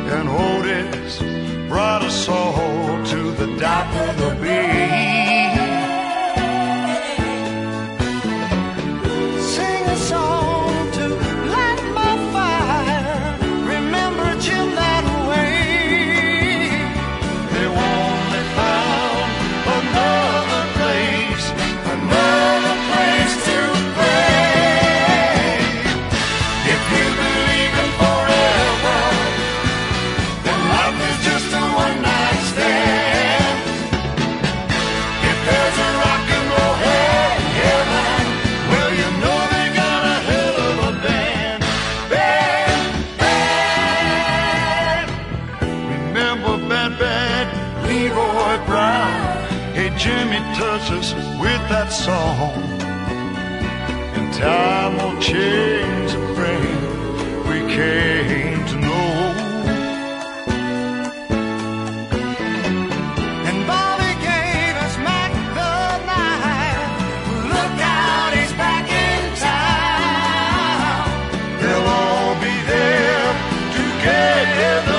and Otis brought us all to the dock of the bay. Sing a song to light my fire, remember Jim that way. They only found another place to pray. If you believe in forever, then life is just a one-night stand. If there's a rock and roll heaven, well, you know they got a hell of a band. Remember Bad Leroy Brown? Hey, Jimmy, touch us with that song. And time will change the friend we came to know. And Bobby gave us Mac the knife. Look out, he's back in town. They'll all be there together.